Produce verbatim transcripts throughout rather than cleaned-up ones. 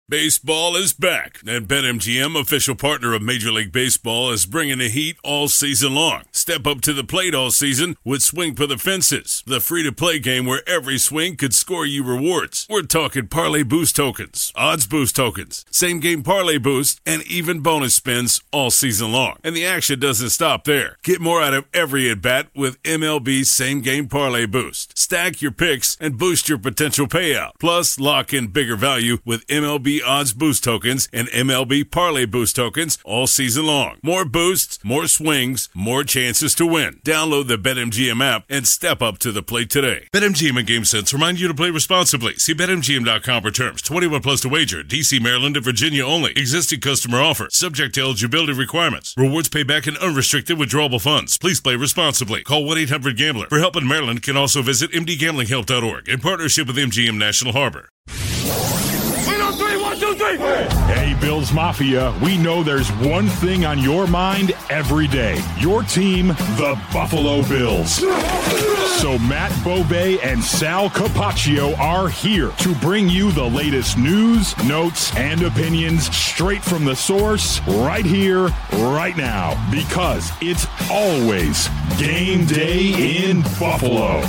Baseball is back, and BetMGM, official partner of Major League Baseball, is bringing the heat all season long. Step up to the plate all season with Swing for the Fences, the free-to-play game where every swing could score you rewards. We're talking parlay boost tokens, odds boost tokens, same-game parlay boost, and even bonus spins all season long. And the action doesn't stop there. Get more out of every at-bat with M L B same-game parlay boost. Stack your picks and boost your potential payout. Plus, lock in bigger value with M L B odds boost tokens and M L B parlay boost tokens all season long. More boosts, more swings, more chances to win. Download the BetMGM app and step up to the plate today. BetMGM and GameSense remind you to play responsibly. See Bet M G M dot com for terms. twenty-one plus to wager. D C, Maryland, and Virginia only. Existing customer offer. Subject to eligibility requirements. Rewards payback and unrestricted withdrawable funds. Please play responsibly. Call one eight hundred gambler. For help in Maryland, can also visit M D gambling help dot org in partnership with M G M National Harbor. One, two, three. Hey, Bills Mafia, we know there's one thing on your mind every day. Your team, the Buffalo Bills. So Matt Beauvais and Sal Capaccio are here to bring you the latest news, notes, and opinions straight from the source right here, right now. Because it's always game day in Buffalo.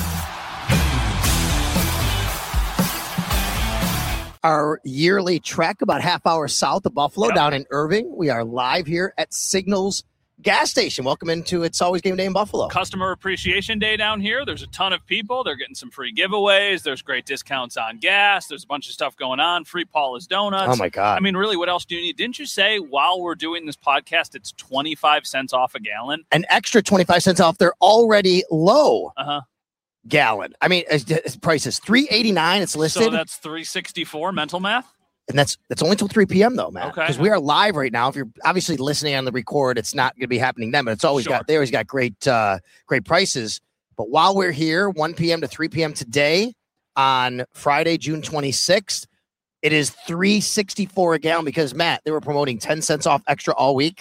Our yearly trek about half hour south of Buffalo, yep. Down in Irving. We are live here at Signals Gas Station. Welcome into It's Always Game Day in Buffalo. Customer Appreciation Day down here. There's a ton of people. They're getting some free giveaways. There's great discounts on gas. There's a bunch of stuff going on. Free Paula's Donuts. Oh, my God. I mean, really, what else do you need? Didn't you say while we're doing this podcast, it's twenty-five cents off a gallon? An extra twenty-five cents off. They're already low. Uh-huh. Gallon. I mean, its price is three eighty-nine. It's listed. So that's three sixty-four mental math. And that's that's only till three p.m. though, Matt. Okay. Because we are live right now. If you're obviously listening on the record, it's not going to be happening then. But it's always Sure. got they always got great uh, great prices. But while we're here, one p.m. to three p.m. today on Friday, June twenty-sixth, it is three sixty-four a gallon because Matt, they were promoting ten cents off extra all week.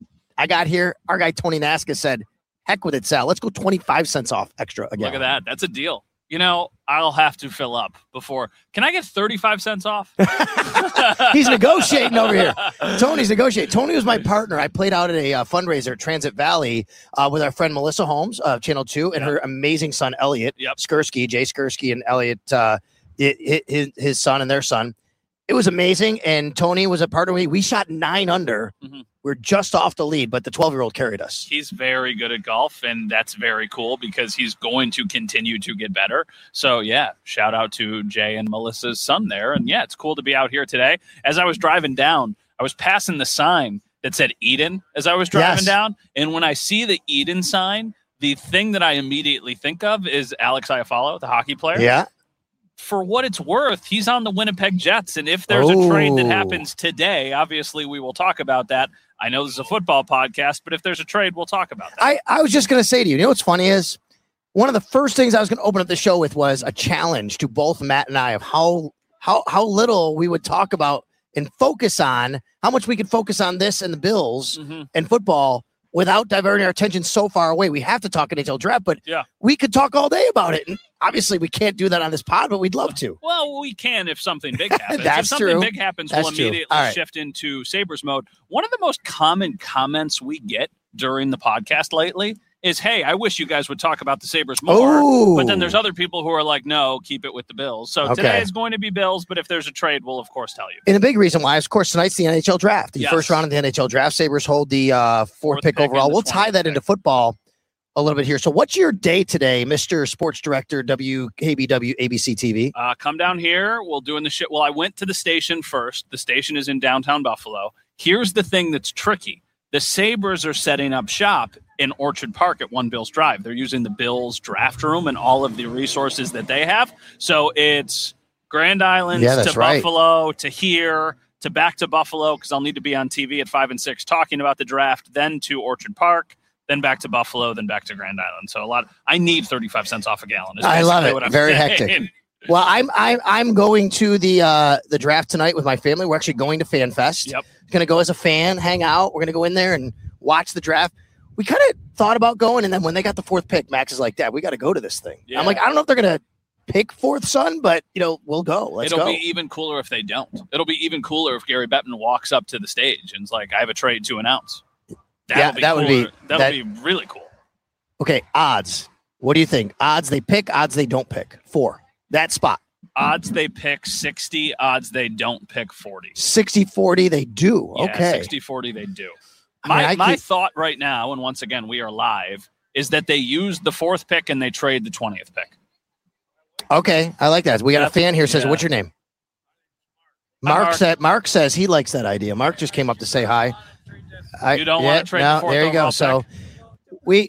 I got here. Our guy Tony Nasca said, "Heck with it, Sal. Let's go twenty-five cents off extra again." Look at that. That's a deal. You know, I'll have to fill up before. Can I get thirty-five cents off? He's negotiating over here. Tony's negotiating. Tony was my partner. I played out at a uh, fundraiser at Transit Valley uh, with our friend Melissa Holmes of Channel two and yep. her amazing son, Elliot yep. Skursky, Jay Skursky and Elliot, uh, his, his son and their son. It was amazing. And Tony was a partner. We, we shot nine under. Mm-hmm. We're just off the lead, but the twelve-year-old carried us. He's very good at golf, and that's very cool because he's going to continue to get better. So, yeah, shout out to Jay and Melissa's son there. And, yeah, it's cool to be out here today. As I was driving down, I was passing the sign that said Eden as I was driving yes. down. And when I see the Eden sign, the thing that I immediately think of is Alex Iafallo, the hockey player. Yeah. For what it's worth, he's on the Winnipeg Jets. And if there's oh. a trade that happens today, obviously we will talk about that. I know this is a football podcast, but if there's a trade, we'll talk about that. I, I was just going to say to you, you know what's funny is one of the first things I was going to open up the show with was a challenge to both Matt and I of how how how little we would talk about and focus on, how much we could focus on this and the Bills mm-hmm. and football without diverting our attention so far away. We have to talk N H L draft, but yeah. we could talk all day about it. And obviously we can't do that on this pod, but we'd love to. Well, we can if something big happens. That's if something true. big happens, That's we'll immediately right. shift into Sabres mode. One of the most common comments we get during the podcast lately is, hey, I wish you guys would talk about the Sabres more. Ooh. But then there's other people who are like, no, keep it with the Bills. So okay. today is going to be Bills, but if there's a trade, we'll, of course, tell you. And a big reason why, of course, tonight's the N H L draft. The yes. first round of the N H L draft. Sabres hold the uh, fourth, fourth pick, pick overall. We'll tie that pick. into football a little bit here. So what's your day today, Mister Sports Director, W K B W A B C T V? Uh, come down here. We'll doing the shit. Well, I went to the station first. The station is in downtown Buffalo. Here's the thing that's tricky. The Sabres are setting up shop in Orchard Park at One Bills Drive. They're using the Bills draft room and all of the resources that they have. So it's Grand Islands yeah, to right. Buffalo to here to back to Buffalo because I'll need to be on T V at five and six talking about the draft, then to Orchard Park, then back to Buffalo, then back to Grand Island. So a lot. I need thirty-five cents off a gallon. I love it. Very saying. hectic. Well, I'm I'm I'm going to the uh, the draft tonight with my family. We're actually going to FanFest. Yep. Going to go as a fan, hang out. We're going to go in there and watch the draft. We kind of thought about going, and then when they got the fourth pick, Max is like, Dad, we got to go to this thing. Yeah. I'm like, I don't know if they're going to pick fourth son, but you know, we'll go. Let's It'll go. be even cooler if they don't. It'll be even cooler if Gary Bettman walks up to the stage and's like, I have a trade to announce. That'll Yeah, be that would cooler. be- That'll that- be really cool. Okay, odds. What do you think? Odds they pick, odds they don't pick. Four. That spot. Odds they pick sixty, odds they don't pick forty. sixty forty they do. Yeah, Okay. sixty forty they do. I My mean, I my keep- thought right now, and once again we are live, is that they use the fourth pick and they trade the twentieth pick. Okay, I like that. We got That's- a fan here says, yeah. "What's your name?" Hi, Mark, Mark. said. Mark says he likes that idea. Mark just came up to say hi. I, You don't wanna trade the no, fourth there you go. overall So pick? we.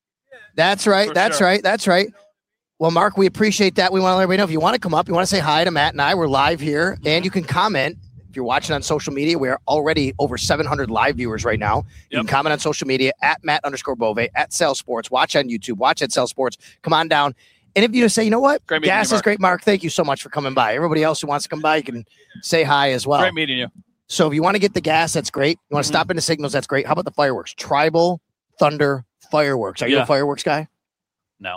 That's right. For that's sure. right. That's right. Well, Mark, we appreciate that. We want to let everybody know if you want to come up, you want to say hi to Matt and I. We're live here, and you can comment. If you're watching on social media, we are already over seven hundred live viewers right now. You Yep. can comment on social media at Matt underscore Bove, at Sell Sports. Watch on YouTube. Watch at Sell Sports. Come on down. And if you just say, you know what? Great meeting you, Gas is Mark. great, Mark. Thank you so much for coming by. Everybody else who wants to come by, you can say hi as well. Great meeting you. So if you want to get the gas, that's great. You want to Mhm. stop into Signals, that's great. How about the fireworks? Tribal Thunder Fireworks. Are you Yeah. a fireworks guy? No.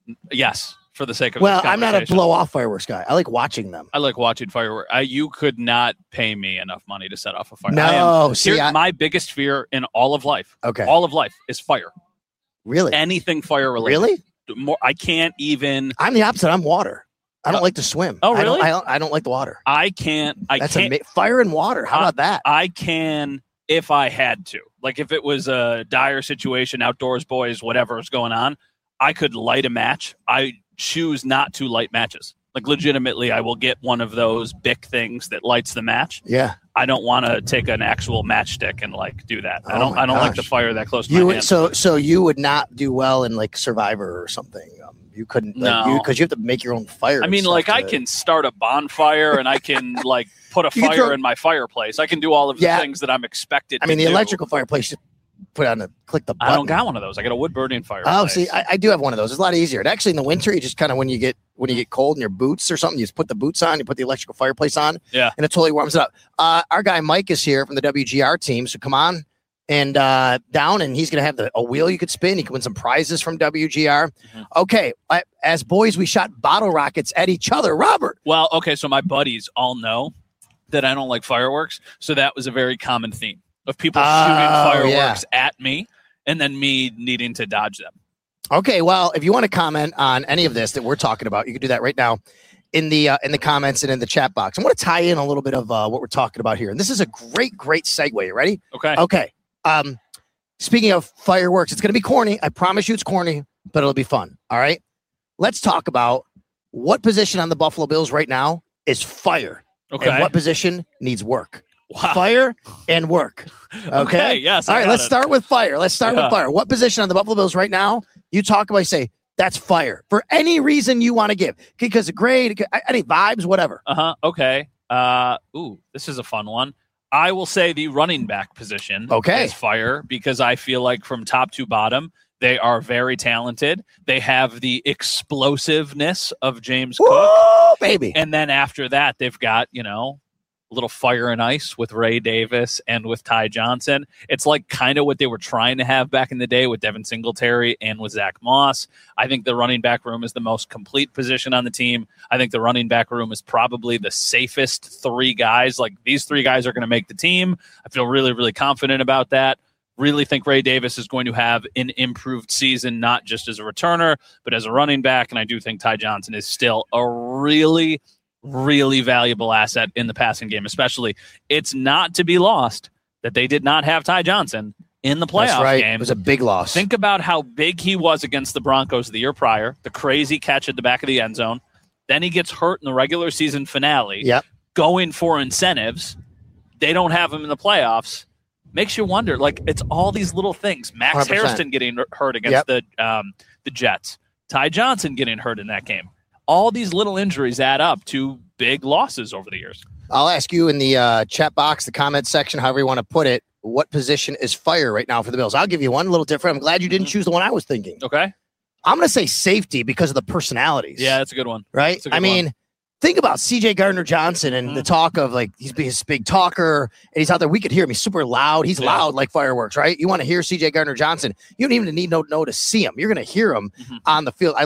Yes, for the sake of Well, this I'm not a conversation. blow off fireworks guy. I like watching them. I like watching fireworks. I, you could not pay me enough money to set off a fire. I No, am, see, here's I- my biggest fear in all of life. Okay. All of life is fire. Really? Anything fire related. Really? More, I can't even. I'm the opposite. I'm water. I don't Oh. like to swim. Oh, I don't, really? I don't, I don't like the water. I can't. I That's can't. ama- fire and water. How Uh, about that? I can if I had to. Like if it was a dire situation, outdoors, boys, whatever is going on, I could light a match. I choose not to light matches. Like legitimately, I will get one of those Bic things that lights the match. Yeah. I don't want to take an actual matchstick and like do that. I Oh don't. my I don't like the gosh. fire that close to You my would, hand. so so you would not do well in like Survivor or something. Um, you couldn't like, No. you because you have to make your own fire. I and mean, stuff like I to- can start a bonfire and I can like put a You can fire throw- in my fireplace. I can do all of the Yeah. things that I'm expected. I mean, to the do. electrical fireplace. Just put on a click the button. I don't got one of those. I got a wood burning fireplace. Oh, see, I, I do have one of those. It's a lot easier. And actually, in the winter, you just kind of when you get when you get cold in your boots or something, you just put the boots on, you put the electrical fireplace on, Yeah. and it totally warms it up. Uh, our guy Mike is here from the W G R team, so come on and uh, down, and he's gonna have the, a wheel you could spin. You can win some prizes from W G R. Mhm. Okay, I, as boys, we shot bottle rockets at each other. Robert, Well, okay, so my buddies all know that I don't like fireworks, so that was a very common theme of people Oh, shooting yeah. fireworks at me and then me needing to dodge them. okay, well, if you want to comment on any of this that we're talking about, you can do that right now in the uh, in the comments and in the chat box. I want to tie in a little bit of uh, what we're talking about here, and this is a great, great segue. You ready? Okay. Okay. Um, speaking of fireworks, it's going to be corny. I promise you it's corny, but it'll be fun. All right. Let's talk about what position on the Buffalo Bills right now is fire Okay. and what position needs work. Wow. Fire and work. Okay. Yes. All I right. got Let's it. start with fire. Let's start Yeah. with fire. What position on the Buffalo Bills right now? You talk about, say, that's fire for any reason you want to give. Because of grade, any vibes, whatever. Uh huh. Okay. Uh. Ooh, this is a fun one. I will say the running back position Okay. is fire because I feel like from top to bottom they are very talented. They have the explosiveness of James Cook, Woo, baby. and then after that they've got you know a little fire and ice with Ray Davis and with Ty Johnson. It's like kind of what they were trying to have back in the day with Devin Singletary and with Zach Moss. I think the running back room is the most complete position on the team. I think the running back room is probably the safest three guys. Like these three guys are going to make the team. I feel really, really confident about that. Really think Ray Davis is going to have an improved season, not just as a returner, but as a running back. And I do think Ty Johnson is still a really really valuable asset in the passing game, especially. It's not to be lost that they did not have Ty Johnson in the playoff That's right. game. It was a big loss. Think about how big he was against the Broncos the year prior, the crazy catch at the back of the end zone. Then he gets hurt in the regular season finale. Yep. Going for incentives. They don't have him in the playoffs. Makes you wonder. Like, it's all these little things. Max one hundred percent. Hairston getting hurt against the um, the Jets. Ty Johnson getting hurt in that game. All these little injuries add up to big losses over the years. I'll ask you in the uh, chat box, the comment section, however you want to put it, what position is fire right now for the Bills? I'll give you one a little different. I'm glad you didn't choose the one I was thinking. Okay. I'm going to say safety because of the personalities. Yeah, that's a good one. Right? That's a good I mean, one. think about C J Gardner-Johnson and Mhm. the talk of like, he's this big talker and he's out there. We could hear him. He's super loud. He's Yeah. loud like fireworks, right? You want to hear C J Gardner-Johnson. You don't even need no know to see him. You're going to hear him Mhm. on the field. I love that.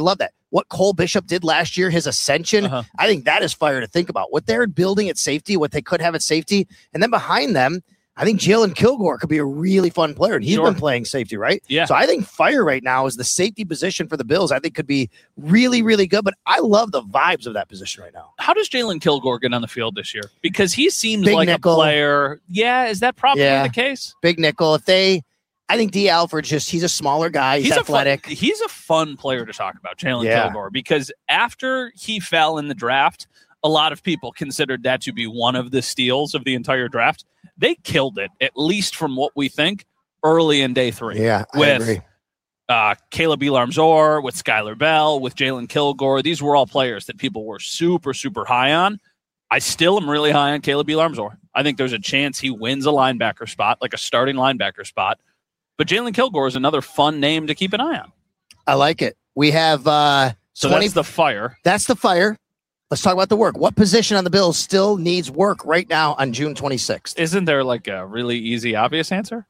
what Cole Bishop did last year, his ascension, Uh-huh. I think that is fire to think about. What they're building at safety, what they could have at safety, and then behind them, I think Jalen Kilgore could be a really fun player, and he's Sure. been playing safety, right? Yeah. So I think fire right now is the safety position for the Bills. I think could be really, really good, but I love the vibes of that position right now. How does Jalen Kilgore get on the field this year? Because he seems Big like nickel. a player. Yeah, is that probably Yeah. the case? Big nickel. If they, I think D. Alford just, he's a smaller guy. He's, He's athletic. A fun, he's a fun player to talk about, Jalen Yeah. Kilgore, because after he fell in the draft, a lot of people considered that to be one of the steals of the entire draft. They killed it, at least from what we think, early in day three. yeah, I with agree. uh, Caleb Elarmzor, with Skylar Bell, with Jalen Kilgore. These were all players that people were super, super high on. I still am really high on Caleb Elarmzor. I think there's a chance he wins a linebacker spot, like a starting linebacker spot. But Jalen Kilgore is another fun name to keep an eye on. I like it. We have uh, So twenty. that's the fire. That's the fire. Let's talk about the work. What position on the Bills still needs work right now on June twenty-sixth? Isn't there like a really easy, obvious answer?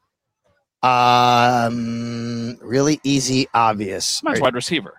Um, really easy, obvious. Mine's wide receiver,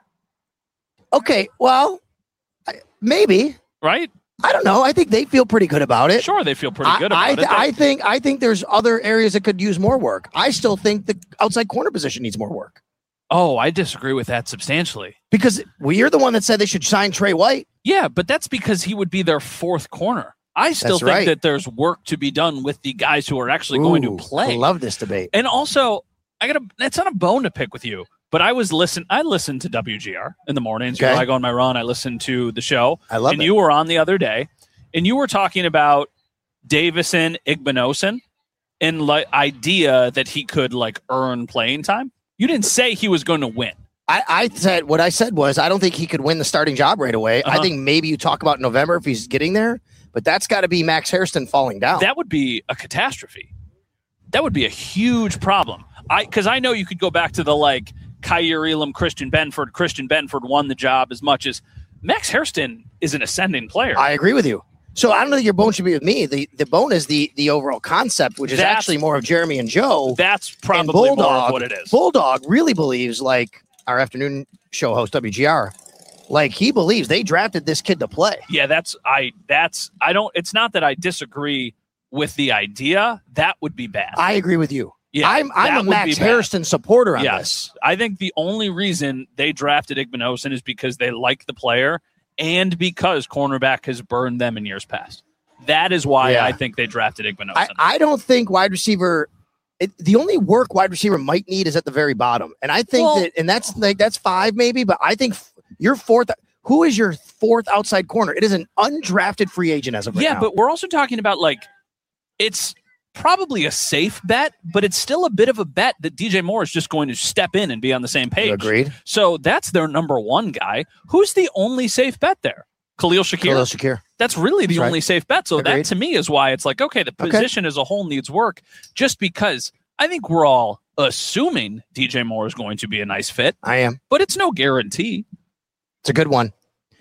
Okay, well, I- maybe. right? I don't know. I think they feel pretty good about it. Sure, they feel pretty good I, about I, it. I think I think there's other areas that could use more work. I still think the outside corner position needs more work oh, I disagree with that substantially. because well, you're the one that said they should sign Trey White. Yeah, but that's because he would be their fourth corner. I still That's think right. that there's work to be done with the guys who are actually going to Ooh, play. I love this debate. And also, I got a it's not a bone to pick with you, but I was listen I listened to W G R in the mornings. You know, Okay. I go on my run, I listen to the show. I love and it. you were on the other day, and you were talking about Davison Igbinosun and like idea that he could like earn playing time. You didn't say he was going to win. I, I said what I said was I don't think he could win the starting job right away. I Uh-huh. think maybe you talk about November if he's getting there, but that's got to be Max Hairston falling down. That would be a catastrophe. That would be a huge problem. I because I know you could go back to the like Kyer Elam, Christian Benford. Christian Benford won the job as much as Max Hairston is an ascending player. I agree with you. So I don't think your bone should be with me. The the bone is the the overall concept, which is That's- actually more of Jeremy and Joe. That's And probably more Bulldog, of what it is. Bulldog really believes, like our afternoon show host W G R, like he believes they drafted this kid to play. Yeah, that's I. That's I don't. It's not that I disagree with the idea. That would be bad. I agree with you. yeah, I'm I'm that a would Max be bad. Hairston supporter on Yes, this. I think the only reason they drafted Igbinosun is because they like the player and because cornerback has burned them in years past. That is why Yeah. I think they drafted Igbinosun. I, I don't think wide receiver. It, the only work wide receiver might need is at the very bottom, and I think Well- that, and that's like that's five maybe, but I think f- your fourth. Who is your fourth outside corner? It is an undrafted free agent as of right yeah, now. but we're also talking about like it's probably a safe bet, but it's still a bit of a bet that D J Moore is just going to step in and be on the same page. agreed. So that's their number one guy. Who's the only safe bet there? Khalil Shakir. Khalil Shakir. That's really the That's right. only safe bet. So that Agreed. to me is why it's like, okay, the Okay. position as a whole needs work just because I think we're all assuming D J Moore is going to be a nice fit, I am. but it's no guarantee. It's a good one.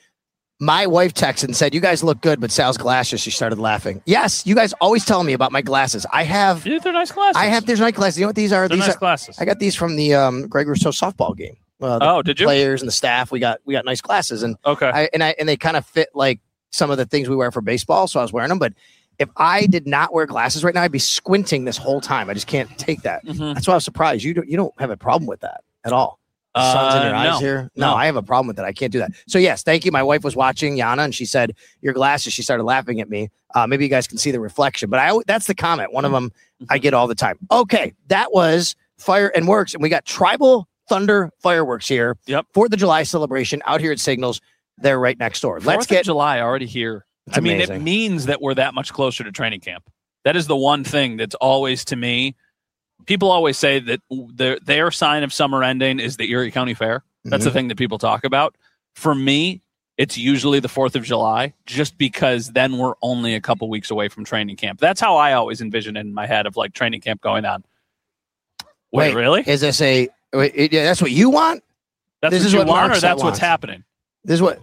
My wife texted and said, "You guys look good, but Sal's glasses." She started laughing. Yes, you guys always tell me about my glasses. I have. Yeah, they're nice glasses. I have. There's night glasses. You know what these are? They're these nice are. glasses. I got these from the um, Greg Rousseau softball game. Uh, the Oh, did you? players and the staff. We got we got nice glasses, and Okay. I and I and they kind of fit like some of the things we wear for baseball. So I was wearing them. But if I did not wear glasses right now, I'd be squinting this whole time. I just can't take that. Mhm. That's why I was surprised. You don't you don't have a problem with that at all. The sun's in your Uh, eyes no. here. No, No. I have a problem with that. I can't do that. So yes, thank you. My wife was watching Yana, and she said your glasses. She started laughing at me. Uh, maybe you guys can see the reflection, but I that's the comment. One of them I get all the time. Okay, that was Fire and Works, and we got Tribal Thunder Fireworks here. Yep. Fourth of July celebration out here at Signals. They're right next door. Let's Fourth of get. July already here. It's I mean, it amazing. means that we're that much closer to training camp. That is the one thing that's always to me. People always say that their their sign of summer ending is the Erie County Fair. That's Mhm. the thing that people talk about. For me, it's usually the fourth of July, just because then we're only a couple weeks away from training camp. That's how I always envision it in my head of like training camp going on. Wait, Wait, really? Is this a? Wait, it- yeah, that's what you want. That's this what is you what want, Mark or said that's what's wants. happening? This is what.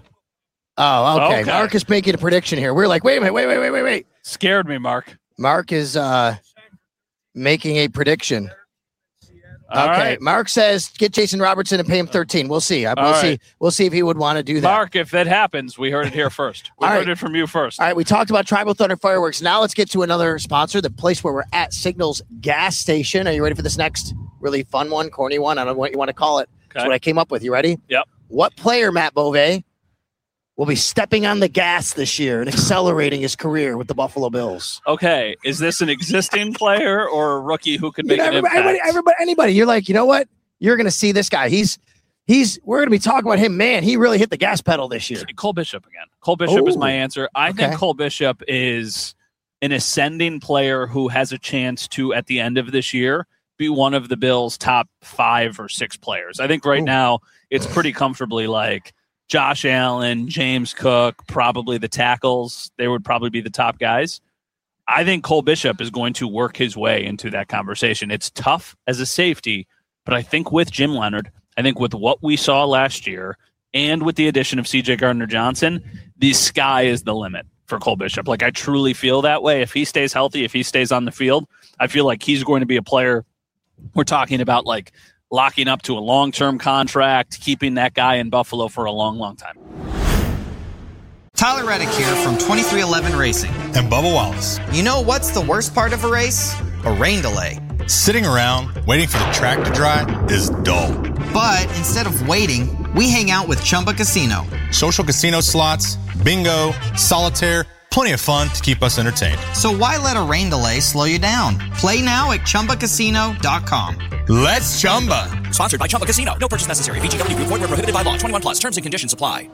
Oh, okay. Okay. Mark is making a prediction here. We're like, wait a minute, wait, wait, wait, wait, wait. Scared me, Mark. Mark is uh making a prediction. All okay. right. Mark says get Jason Robertson and pay him thirteen. We'll see. We'll All see. right. We'll see if he would want to do that. Mark, if that happens, we heard it here first. We All heard right. it from you first. All right, we talked about Tribal Thunder Fireworks. Now let's get to another sponsor, the place where we're at, Signals Gas Station. Are you ready for this next really fun one, corny one? I don't know what you want to call it. That's Okay. what I came up with. You ready? Yep. What player, Matt Bove, will be stepping on the gas this year and accelerating his career with the Buffalo Bills? Okay, is this an existing player or a rookie who could make You know, an everybody, impact? everybody, everybody, anybody. You're like, you know what? You're going to see this guy. He's, he's. We're going to be talking about him. Man, he really hit the gas pedal this year. Cole Bishop again. Cole Bishop is Ooh, my answer. I okay. think Cole Bishop is an ascending player who has a chance to, at the end of this year, be one of the Bills' top five or six players. I think right Ooh. now it's pretty comfortably like Josh Allen, James Cook, probably the tackles. They would probably be the top guys. I think Cole Bishop is going to work his way into that conversation. It's tough as a safety, but I think with Jim Leonard, I think with what we saw last year, and with the addition of C J Gardner-Johnson, the sky is the limit for Cole Bishop. Like, I truly feel that way. If he stays healthy, if he stays on the field, I feel like he's going to be a player. We're talking about like locking up to a long-term contract, keeping that guy in Buffalo for a long, long time. Tyler Reddick here from twenty-three eleven Racing. And Bubba Wallace. You know what's the worst part of a race? A rain delay. Sitting around waiting for the track to dry is dull. But instead of waiting, we hang out with Chumba Casino. Social casino slots, bingo, solitaire, plenty of fun to keep us entertained. So why let a rain delay slow you down? Play now at Chumba Casino dot com. Let's Chumba. Sponsored by Chumba Casino. No purchase necessary. V G W Group. Void where prohibited by law. twenty-one plus. Terms and conditions apply.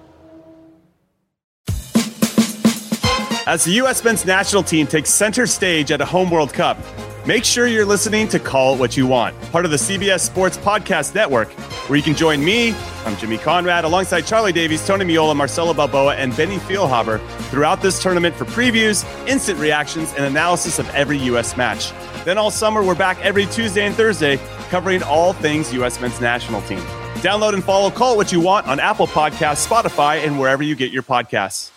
As the U S men's national team takes center stage at a home World Cup, make sure you're listening to Call It What You Want, part of the C B S Sports Podcast Network, where you can join me, I'm Jimmy Conrad, alongside Charlie Davies, Tony Miola, Marcelo Balboa, and Benny Feilhaber throughout this tournament for previews, instant reactions, and analysis of every U S match. Then all summer, we're back every Tuesday and Thursday, covering all things U S men's national team. Download and follow Call It What You Want on Apple Podcasts, Spotify, and wherever you get your podcasts.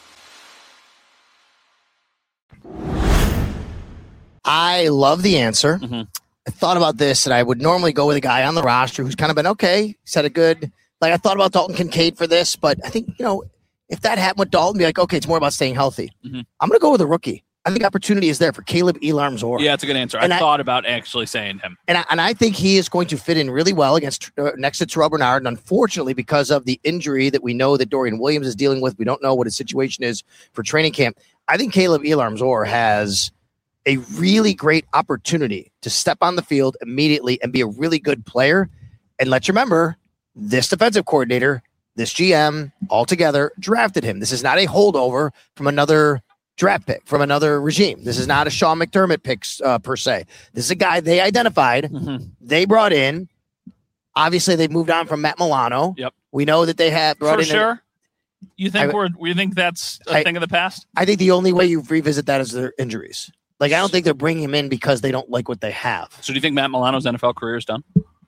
I love the answer. Mm-hmm. I thought about this, and I would normally go with a guy on the roster who's kind of been okay. He's had a good, like I thought about Dalton Kincaid for this, but I think, you know, if that happened with Dalton, be like, okay, it's more about staying healthy. Mm-hmm. I'm going to go with a rookie. I think opportunity is there for Caleb Elam-Zor. Yeah, it's a good answer. And I, I thought about actually saying him. And I, and I think he is going to fit in really well against uh, next to Terrell Bernard. And unfortunately, because of the injury that we know that Dorian Williams is dealing with, we don't know what his situation is for training camp. I think Caleb Elam-Zor has a really great opportunity to step on the field immediately and be a really good player. And let's remember, this defensive coordinator, this G M, altogether drafted him. This is not a holdover from another draft pick, from another regime. This is not a Sean McDermott pick uh, per se. This is a guy they identified, Mm-hmm. they brought in. Obviously, they've moved on from Matt Milano. Yep. We know that they have brought For in. sure. A, you think I- we're you think that's a I- thing of the past? I think the only way you revisit that is their injuries. Like, I don't think they're bringing him in because they don't like what they have. So do you think Matt Milano's N F L career is done?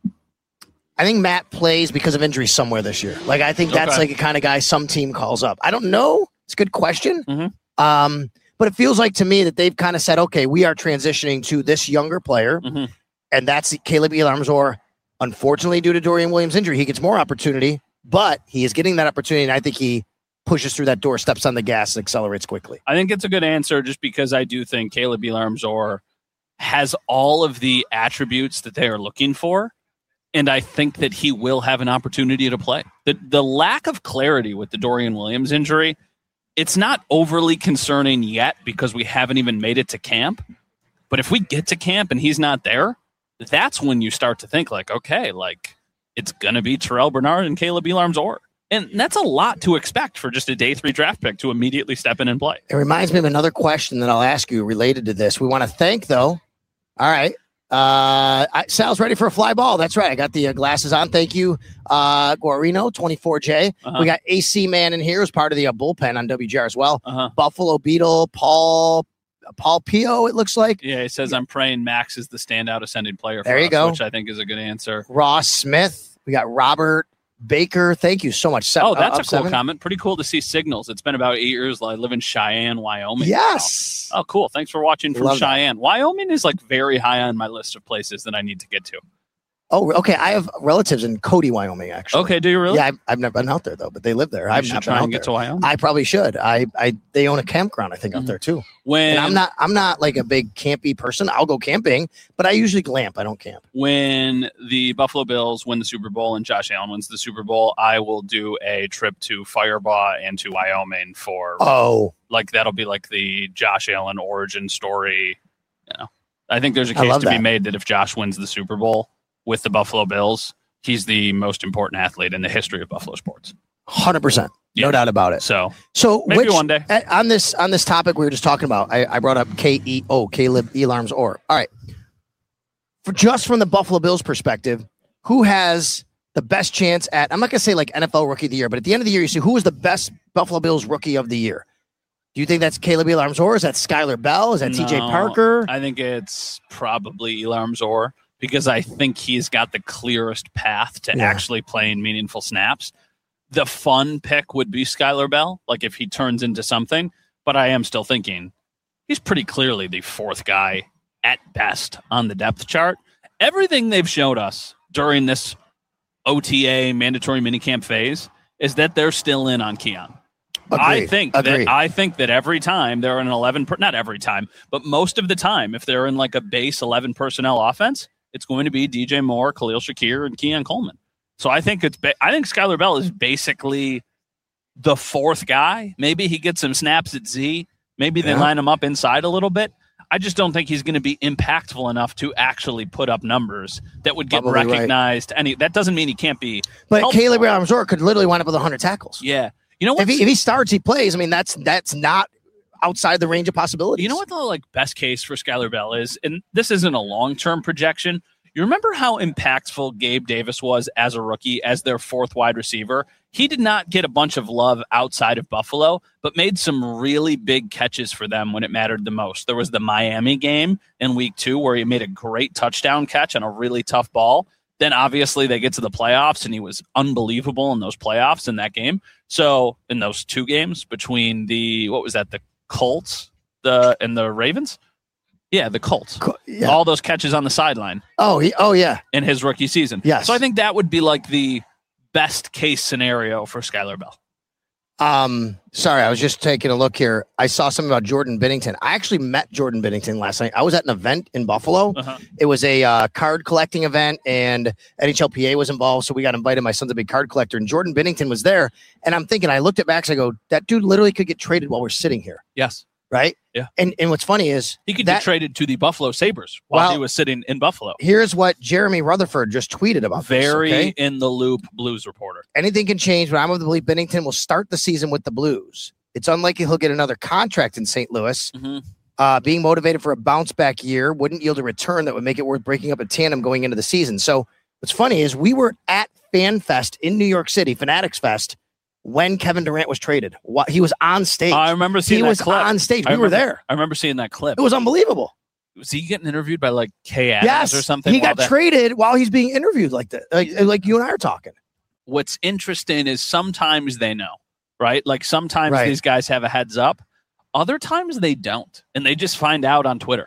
I think Matt plays because of injury somewhere this year. Like, I think that's Okay. like a kind of guy some team calls up. I don't know. It's a good question. Mhm. Um, but it feels like to me that they've kind of said, okay, we are transitioning to this younger player, Mhm. and that's Caleb Elam-Zor. Unfortunately, due to Dorian Williams' injury, he gets more opportunity, but he is getting that opportunity, and I think he pushes through that door, steps on the gas, and accelerates quickly. I think it's a good answer just because I do think Caleb Elam-Zor has all of the attributes that they are looking for, and I think that he will have an opportunity to play. The, the lack of clarity with the Dorian Williams injury, it's not overly concerning yet because we haven't even made it to camp. But if we get to camp and he's not there, that's when you start to think like, okay, like it's going to be Terrell Bernard and Caleb Elam-Zor. And that's a lot to expect for just a day three draft pick to immediately step in and play. It reminds me of another question that I'll ask you related to this. We want to thank, though. All right. Uh, I, Sal's ready for a fly ball. That's right. I got the uh, glasses on. Thank you, uh, Guarino, twenty-four J. Uh-huh. We got A C Man in here as part of the uh, bullpen on W G R as well. Uh-huh. Buffalo Beetle, Paul Paul Pio, it looks like. Yeah, he says, I'm praying Max is the standout ascending player for There you us, go. which I think is a good answer. Ross Smith. We got Robert Baker. Thank you so much. Seven, Oh, that's uh, a cool seven. comment. Pretty cool to see signals. It's been about eight years. I live in Cheyenne, Wyoming. Yes. now. Oh, cool. Thanks for watching from Love that. Cheyenne. Wyoming is like very high on my list of places that I need to get to. Oh, okay. I have relatives in Cody, Wyoming, actually. Okay, do you really? Yeah, I've, I've never been out there though, but they live there. You I've should not try been and out get there. to Wyoming. I probably should. I, I, they own a campground, I think, Mm-hmm. out there too. When And I'm not, I'm not like a big campy person. I'll go camping, but I usually glamp. I don't camp. when the Buffalo Bills win the Super Bowl and Josh Allen wins the Super Bowl, I will do a trip to Firebaugh and to Wyoming for Oh, like that'll be like the Josh Allen origin story. You know, I think there's a I case love to be that. made that if Josh wins the Super Bowl with the Buffalo Bills, he's the most important athlete in the history of Buffalo sports. one hundred percent. No Yeah. doubt about it. So So maybe which, one day. uh, on this on this topic we were just talking about, I, I brought up K E O, Caleb Elarms Orr. All right. For just from the Buffalo Bills perspective, who has the best chance at, I'm not going to say like N F L Rookie of the Year, but at the end of the year, you see who is the best Buffalo Bills Rookie of the Year? Do you think that's Caleb Elarms Orr? Is that Skylar Bell? Is that T J No, Parker? I think it's probably Elarms Orr because I think he's got the clearest path to Yeah. actually playing meaningful snaps. The fun pick would be Skylar Bell, like if he turns into something. But I am still thinking he's pretty clearly the fourth guy at best on the depth chart. Everything they've showed us during this O T A mandatory minicamp phase is that they're still in on Keon. I Agreed. think Agreed. that I think that every time they're in an eleven, per, not every time, but most of the time, if they're in like a base eleven personnel offense, it's going to be D J Moore, Khalil Shakir, and Keon Coleman. So I think it's ba- I think Skylar Bell is basically the fourth guy. Maybe he gets some snaps at Z. Maybe they Yeah. line him up inside a little bit. I just don't think he's going to be impactful enough to actually put up numbers that would get Probably right. recognized. And he, that doesn't mean he can't be. But helpful. Caleb Elarms Orr could literally wind up with one hundred tackles. Yeah. You know what? If he, if he starts, he plays. I mean, that's that's not outside the range of possibilities. You know what the like best case for Skylar Bell is, and this isn't a long term projection. You remember how impactful Gabe Davis was as a rookie, as their fourth wide receiver? He did not get a bunch of love outside of Buffalo, but made some really big catches for them when it mattered the most. There was the Miami game in week two where he made a great touchdown catch on a really tough ball. Then obviously they get to the playoffs and he was unbelievable in those playoffs in that game. So in those two games between the, what was that? The Colts, the, and the Ravens. Yeah. The Colts, Co- yeah. all those catches on the sideline Oh, he, oh yeah. in his rookie season. Yes. So I think that would be like the best case scenario for Skylar Bell. Um, sorry, I was just taking a look here. I saw something about Jordan Binnington. I actually met Jordan Binnington last night. I was at an event in Buffalo. Uh-huh. It was a uh, card collecting event, and N H L P A was involved. So we got invited. My son's a big card collector, and Jordan Binnington was there. And I'm thinking, I looked at Max. I go, that dude literally could get traded while we're sitting here, Yes. right? Yeah. And and what's funny is He could that, get traded to the Buffalo Sabres while Well, he was sitting in Buffalo. Here's what Jeremy Rutherford just tweeted about. Very this, okay? in the loop Blues reporter. Anything can change, but I'm of the belief Binnington will start the season with the Blues. It's unlikely he'll get another contract in Saint Louis. Mm-hmm. Uh, being motivated for a bounce back year wouldn't yield a return that would make it worth breaking up a tandem going into the season. So what's funny is we were at FanFest in New York City, Fanatics Fest, when Kevin Durant was traded. What, he was on stage. I remember seeing he that was clip. on stage. I We were remember- there. I remember seeing that clip. It was unbelievable. Was he getting interviewed by like Kay Adams Yes, or something? he while got that- traded while he's being interviewed like that, like, like you and I are talking. What's interesting is sometimes they know, right? Like sometimes Right. these guys have a heads up. Other times they don't, and they just find out on Twitter.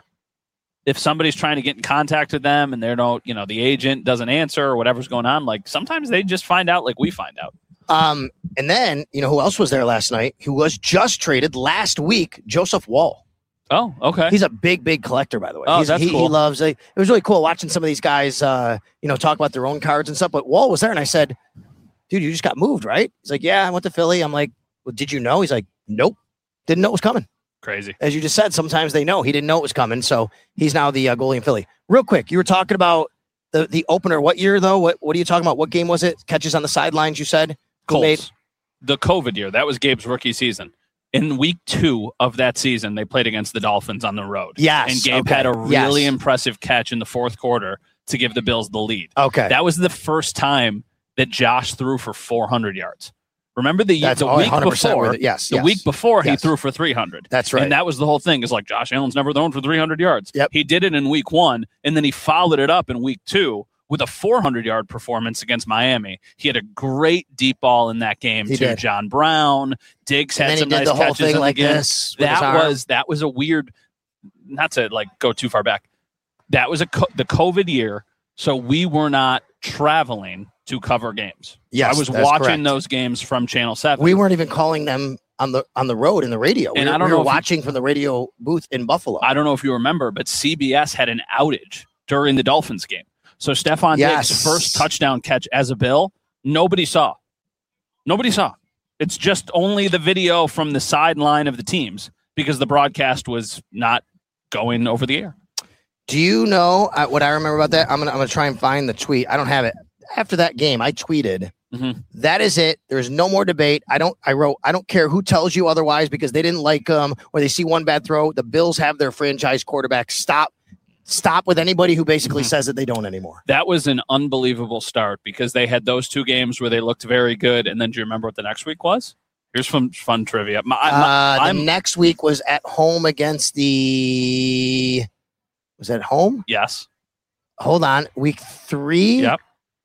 If somebody's trying to get in contact with them and they don't, you know, the agent doesn't answer or whatever's going on, like sometimes they just find out like we find out. Um, and then you know who else was there last night? Who was just traded last week? Joseph Wall. Oh, okay. He's a big, big collector, by the way. Oh, He's, that's he, cool. he loves. Like, it was really cool watching some of these guys, uh, you know, talk about their own cards and stuff. But Wall was there, and I said, "Dude, you just got moved, right?" He's like, "Yeah, I went to Philly." I'm like, "Well, did you know?" He's like, "Nope, didn't know it was coming." Crazy. As you just said, sometimes they know. He didn't know it was coming, so he's now the uh, goalie in Philly. Real quick, you were talking about the the opener. What year though? What What are you talking about? What game was it? Catches on the sidelines. You said Who made- Colts. The COVID year. That was Gabe's rookie season. In week two of that season, they played against the Dolphins on the road. Yes, And Gabe okay, had a really yes. impressive catch in the fourth quarter to give the Bills the lead. Okay, That was the first time that Josh threw for four hundred yards. Remember the, That's the all week one hundred percent before? with it. Yes, The yes. week before, he Yes. threw for three hundred. That's right. And that was the whole thing. Is like Josh Allen's never thrown for three hundred yards. Yep. He did it in week one, and then he followed it up in week two with a four hundred yard performance against Miami. He had a great deep ball in that game He to did. John Brown. Diggs and had then he some did nice the whole catches thing in like the game. this. with his That arm. was that was a weird. Not to like go too far back. That was a co- the COVID year. So we were not traveling to cover games. Yes, I was that's watching correct. those games from Channel seven. We weren't even calling them on the on the road in the radio. And we were, I don't we know were if you- watching from the radio booth in Buffalo. I don't know if you remember, but C B S had an outage during the Dolphins game. So Stephon Yes. Diggs' first touchdown catch as a Bill, nobody saw. Nobody saw. It's just only the video from the sideline of the teams because the broadcast was not going over the air. Do you know uh, what I remember about that? I'm gonna I'm gonna try and find the tweet. I don't have it. After that game, I tweeted, Mhm. "That is it. There's no more debate." I don't. I wrote, "I don't care who tells you otherwise because they didn't like them or they see one bad throw. The Bills have their franchise quarterback. Stop, stop with anybody who basically Mhm. says that they don't anymore." That was an unbelievable start because they had those two games where they looked very good. And then do you remember what the next week was? Here's some fun trivia. My, my, Uh, the I'm- next week was at home against the. Was that home? yes. Hold on, week three. Yep.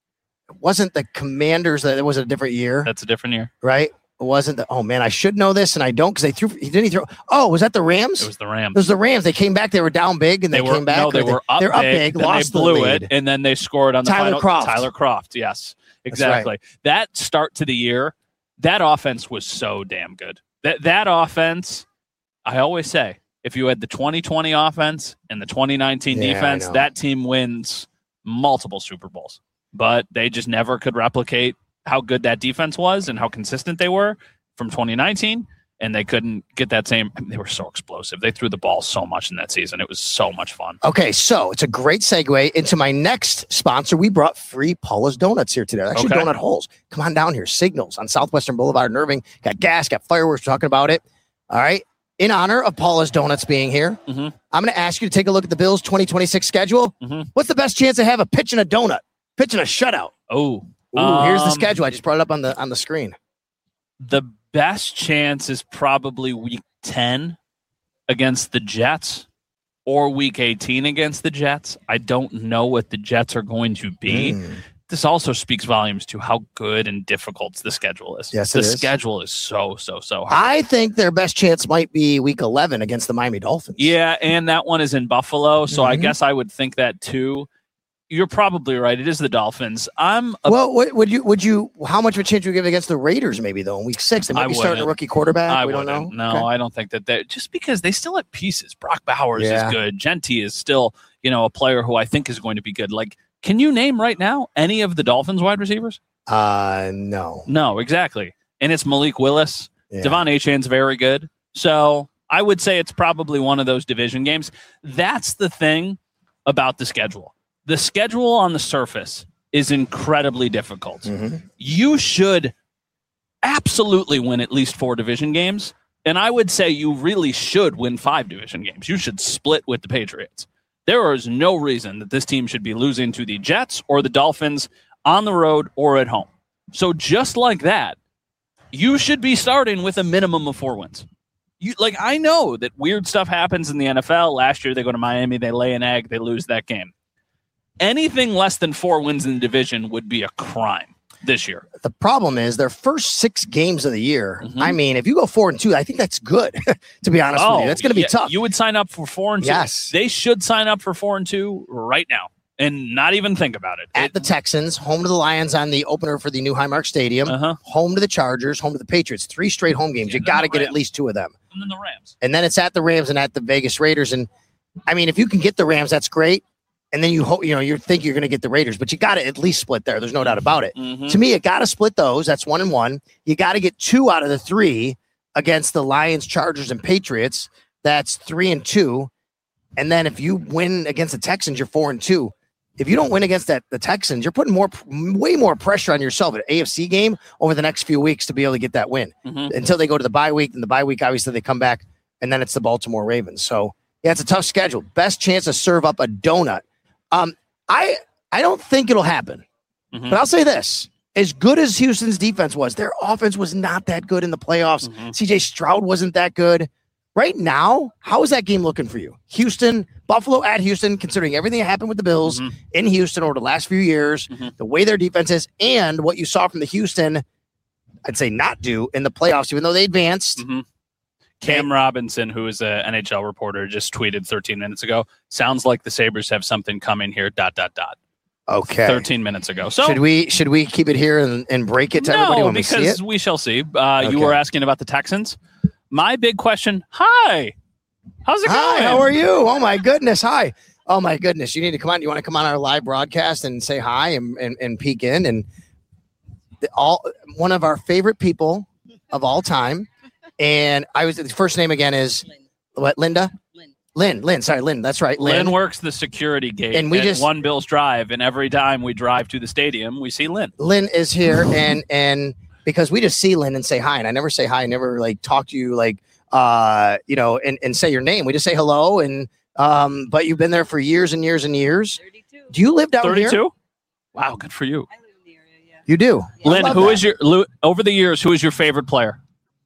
It wasn't the Commanders. That it was a different year. That's a different year. Right? It wasn't the, oh man, I should know this and I don't because they threw he didn't he throw oh, was that the Rams? It was the Rams. It was the Rams. They came back, they were down big and they, They were came back. no, they or were up they're big, up big, then lost they blew the lead. it, and then they scored on the Tyler final. Croft. Tyler Croft, yes, right. exactly. That start to the year, that offense was so damn good. That that offense, I always say, if you had the twenty twenty offense and the twenty nineteen Yeah, I defense, know. that team wins multiple Super Bowls. But they just never could replicate how good that defense was and how consistent they were from twenty nineteen. And they couldn't get that same. I mean, they were so explosive. They threw the ball so much in that season. It was so much fun. Okay, so it's a great segue into my next sponsor. We brought free Paula's Donuts here today. Actually, Okay. donut holes. Come on down here. Signals on Southwestern Boulevard in Irving. Got gas, got fireworks. We're talking about it. All right. In honor of Paula's Donuts being here, Mhm. I'm going to ask you to take a look at the Bills' twenty twenty-six schedule. Mhm. What's the best chance to have a pitch and a donut? Pitch and a shutout. Oh, Ooh, here's the um, schedule. I just brought it up on the on the screen. The best chance is probably week ten against the Jets or week eighteen against the Jets. I don't know what the Jets are going to be. Mm. This also speaks volumes to how good and difficult the schedule is. Yes, the it is. schedule is so, so, so hard. I think their best chance might be week eleven against the Miami Dolphins. Yeah, and that one is in Buffalo, so I Mhm. guess I would think that too. You're probably right. It is the Dolphins. I'm a Well, what, would you would you how much of a chance would you give against the Raiders maybe though in week six? They might I be starting a wouldn't. rookie quarterback. I we don't know. wouldn't. No, Okay. I don't think that they just because they still have pieces. Brock Bowers Yeah. is good. Genti is still, you know, a player who I think is going to be good. Like, can you name right now any of the Dolphins wide receivers? Uh no. No, exactly. And it's Malik Willis. Yeah. Devon Achane's very good. So I would say it's probably one of those division games. That's the thing about the schedule. The schedule on the surface is incredibly difficult. Mhm. You should absolutely win at least four division games. And I would say you really should win five division games. You should split with the Patriots. There is no reason that this team should be losing to the Jets or the Dolphins on the road or at home. So just like that, you should be starting with a minimum of four wins. You like I know that weird stuff happens in the N F L. Last year they go to Miami, they lay an egg, they lose that game. Anything less than four wins in the division would be a crime this year. The problem is their first six games of the year. Mhm. I mean, if you go four and two, I think that's good. To be honest with you, that's going to be yeah, tough. You would sign up for four and two. Yes. They should sign up for four and two right now and not even think about it. At It- the Texans, home to the Lions on the opener for the new Highmark Stadium, Uh-huh. home to the Chargers, home to the Patriots. Three straight home games. Yeah, You then got to the get at Rams. least two of them. and then the Rams. And then it's at the Rams and at the Vegas Raiders. And I mean, if you can get the Rams, that's great. And then you hope, you know, you think you're going to get the Raiders, but you got to at least split there. There's no doubt about it. Mhm. To me, you got to split those. That's one and one. You got to get two out of the three against the Lions, Chargers, and Patriots. That's three and two. And then if you win against the Texans, you're four and two. If you don't win against that the Texans, you're putting more, way more pressure on yourself at an A F C game over the next few weeks to be able to get that win Mhm. until they go to the bye week. And the bye week, obviously, they come back, and then it's the Baltimore Ravens. So yeah, it's a tough schedule. Best chance to serve up a donut. Um, I I don't think it'll happen, Mhm. but I'll say this: as good as Houston's defense was, their offense was not that good in the playoffs. Mhm. C J Stroud wasn't that good. Right now, how is that game looking for you? Houston, Buffalo at Houston, considering everything that happened with the Bills Mhm. in Houston over the last few years, Mhm. the way their defense is, and what you saw from the Houston, I'd say not do in the playoffs, even though they advanced. Mhm. Cam Robinson, who is a N H L reporter, just tweeted thirteen minutes ago, sounds like the Sabres have something coming here, dot, dot, dot. Okay. thirteen minutes ago. So should we should we keep it here and, and break it to no, everybody when we see because it? we shall see. Uh, Okay. You were asking about the Texans. My big question. Hi. How's it Hi, going? how are you? Oh my goodness. Hi. Oh my goodness. You need to come on. You want to come on our live broadcast and say hi and, and, and peek in and the, all one of our favorite people of all time. And I was the first name again is Lynn. what Linda? Lynn. Lynn. Lynn. Sorry, Lynn. That's right. Lynn. Lynn. works the security gate And we at just- One Bills Drive, and every time we drive to the stadium, we see Lynn. Lynn is here and and because we just see Lynn and say hi, and I never say hi, I never like talk to you like uh you know and, and say your name. We just say hello and um but you've been there for years and years and years. thirty-two. Do you live down here? thirty-two? Wow, good for you. I live in the area, yeah. You do. I Lynn, love who that. is your Lu- over the years, who is your favorite player?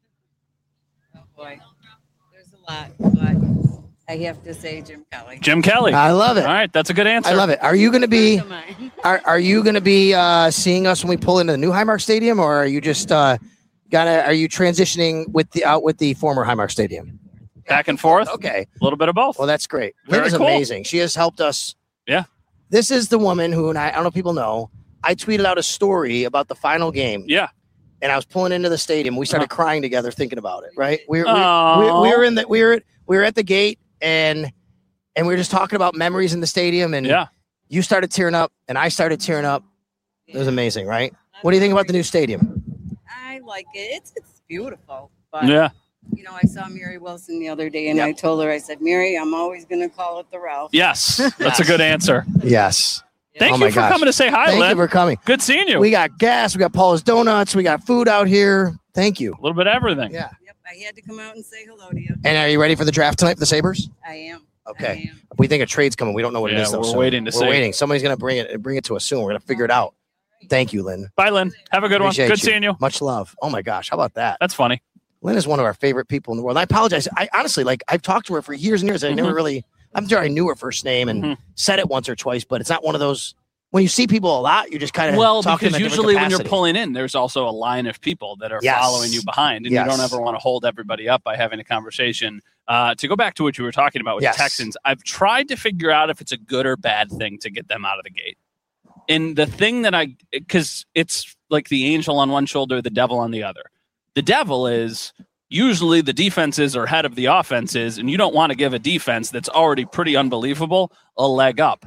Oh, boy. There's a lot, but I have to say Jim Kelly. Jim Kelly. I love it. All right, that's a good answer. I love it. Are you going to be Come on. are, are you going to be uh seeing us when we pull into the new Highmark Stadium, or are you just uh gonna are you transitioning with the out with the former Highmark Stadium? Back and forth. Okay. A little bit of both. Well, that's great. Lynn Very is cool. amazing. She has helped us. Yeah. This is the woman who, and I, I don't know if people know, I tweeted out a story about the final game. Yeah. And I was pulling into the stadium. We started Uh-huh. crying together thinking about it, right? We were, we, Aw. we, we were in the we were we were at the gate and and we were just talking about memories in the stadium and Yeah. you started tearing up and I started tearing up. It was amazing, right? What do you think about the new stadium? I like it. It's it's beautiful. But Yeah. you know, I saw Mary Wilson the other day and Yep. I told her, I said, Mary, I'm always gonna call it the Ralph. Yes. That's a good answer. Yes. Thank Oh you my for gosh. coming to say hi, Thank Lynn. you for coming. Good seeing you. We got gas, we got Paula's Donuts, we got food out here. Thank you. a little bit of everything. Yeah. Yep, I had to come out and say hello to you. And are you ready for the draft tonight for the Sabres? I am. Okay. I am. We think a trade's coming. We don't know what it Yeah, is though. we're so waiting to we're see. waiting. Somebody's gonna bring it bring it to us soon. We're gonna figure it out. Thank you, Lynn. Bye, Lynn. Have a good Appreciate one. Good seeing you. Much love. Oh my gosh, how about that? That's funny. Lynn is one of our favorite people in the world. And I apologize. I honestly like I've talked to her for years and years. I never Mhm. really I'm sure I knew her first name and Mhm. said it once or twice, but it's not one of those when you see people a lot, you just kind of Well, talk to because them in a different usually when you're capacity. pulling in, there's also a line of people that are Yes. following you behind, and Yes. you don't ever want to hold everybody up by having a conversation. Uh, to go back to what you were talking about with Yes. the Texans, I've tried to figure out if it's a good or bad thing to get them out of the gate. And the thing that I, because it's like the angel on one shoulder, the devil on the other. The devil is usually the defenses are ahead of the offenses, and you don't want to give a defense that's already pretty unbelievable a leg up.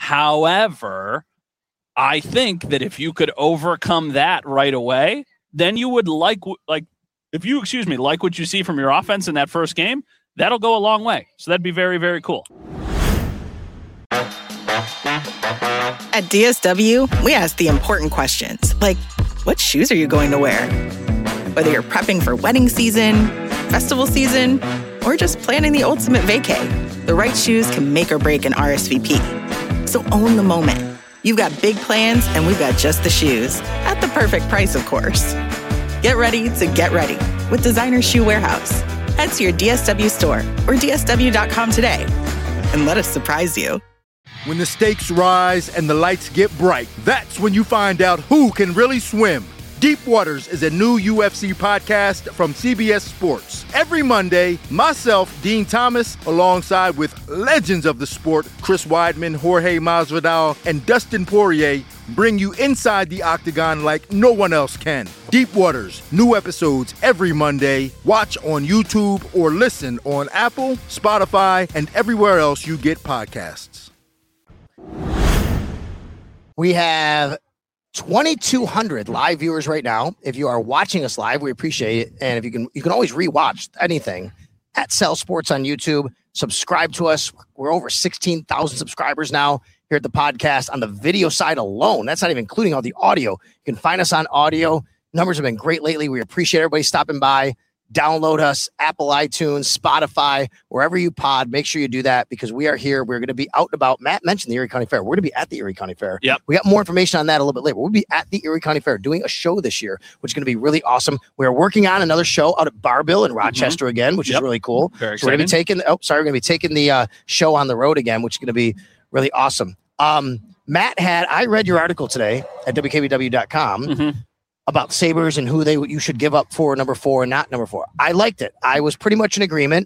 However, I think that if you could overcome that right away, then you would like, like, if you, excuse me, like what you see from your offense in that first game, that'll go a long way. So that'd be very, very cool. At D S W, we ask the important questions, like, what shoes are you going to wear? Whether you're prepping for wedding season, festival season, or just planning the ultimate vacay, the right shoes can make or break an R S V P. So own the moment. You've got big plans, and we've got just the shoes. At the perfect price, of course. Get ready to get ready with Designer Shoe Warehouse. Head to your D S W store or D S W dot com today and let us surprise you. When the stakes rise and the lights get bright, that's when you find out who can really swim. Deep Waters is a new U F C podcast from C B S Sports. Every Monday, myself, Dean Thomas, alongside with legends of the sport, Chris Weidman, Jorge Masvidal, and Dustin Poirier, bring you inside the octagon like no one else can. Deep Waters, new episodes every Monday. Watch on YouTube or listen on Apple, Spotify, and everywhere else you get podcasts. We have twenty-two hundred live viewers right now. If you are watching us live, we appreciate it. And if you can, you can always rewatch anything at Cell Sports on YouTube. Subscribe to us. We're over sixteen thousand subscribers now here at the podcast on the video side alone. That's not even including all the audio. You can find us on audio. Numbers have been great lately. We appreciate everybody stopping by. Download us, Apple, iTunes, Spotify, wherever you pod. Make sure you do that because we are here. We're going to be out and about. Matt mentioned the Erie County Fair. We're going to be at the Erie County Fair. Yep. We got more information on that a little bit later. We'll be at the Erie County Fair doing a show this year, which is going to be really awesome. We're working on another show out at Barbill in Rochester mm-hmm. again, which yep. is really cool. Very so we're going to be taking, oh, sorry, we're going to be taking the uh, show on the road again, which is going to be really awesome. Um, Matt had, I read your article today at W K B W dot com. Mm-hmm. about Sabres and who they you should give up for number four and not number four. I liked it. I was pretty much in agreement.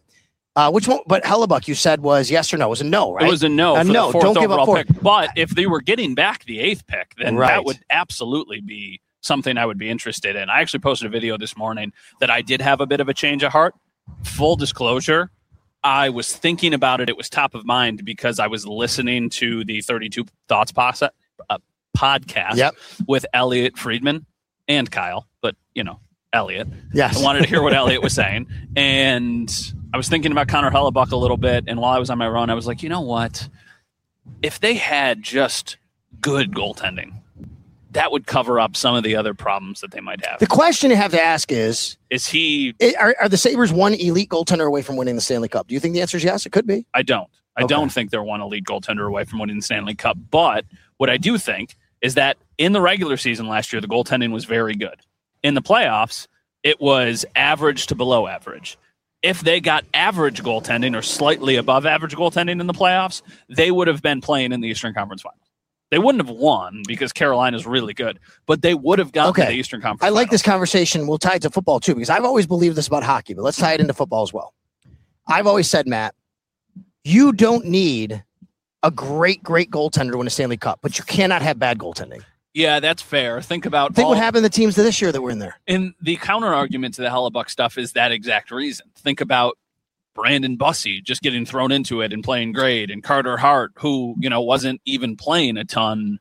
Uh, which one? But Hellebuck, you said was yes or no? It was a no, right? It was a no. A for no. The fourth Don't give overall up four. pick. But if they were getting back the eighth pick, then Right. that would absolutely be something I would be interested in. I actually posted a video this morning that I did have a bit of a change of heart. Full disclosure, I was thinking about it. It was top of mind because I was listening to the thirty-two Thoughts pos- uh, podcast Yep. with Elliot Friedman and Kyle, but, you know, Elliot. Yes. I wanted to hear what Elliot was saying. And I was thinking about Connor Hellebuck a little bit. And while I was on my run, I was like, you know what? If they had just good goaltending, that would cover up some of the other problems that they might have. The question you have to ask is, Is he i- are, are the Sabres one elite goaltender away from winning the Stanley Cup? Do you think the answer is yes? It could be. I don't. I Okay. don't think they're one elite goaltender away from winning the Stanley Cup. But what I do think is that in the regular season last year, the goaltending was very good. In the playoffs, it was average to below average. If they got average goaltending or slightly above average goaltending in the playoffs, they would have been playing in the Eastern Conference Finals. They wouldn't have won because Carolina's really good, but they would have gotten Okay. to the Eastern Conference I like Finals. this conversation. We'll tie it to football too, because I've always believed this about hockey, but let's tie it into football as well. I've always said, Matt, you don't need a great, great goaltender to win a Stanley Cup, but you cannot have bad goaltending. Yeah, that's fair. Think about Think all, what happened to the teams this year that were in there. And the counter argument to the Hellebuck stuff is that exact reason. Think about Brandon Bussey just getting thrown into it and playing great, and Carter Hart, who, you know, wasn't even playing a ton.